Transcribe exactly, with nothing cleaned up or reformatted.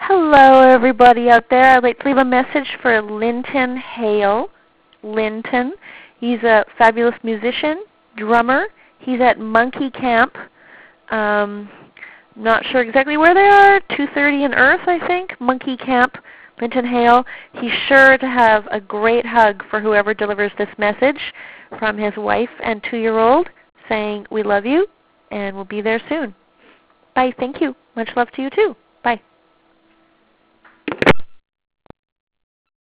Hello, everybody out there. I'd like to leave a message for Linton Hale. Linton. He's a fabulous musician, drummer. He's at Monkey Camp. Um, not sure exactly where they are. two thirty in Earth, I think. Monkey Camp. Linton Hale. He's sure to have a great hug for whoever delivers this message from his wife and two-year-old saying, we love you, and we'll be there soon. Bye. Thank you. Much love to you, too.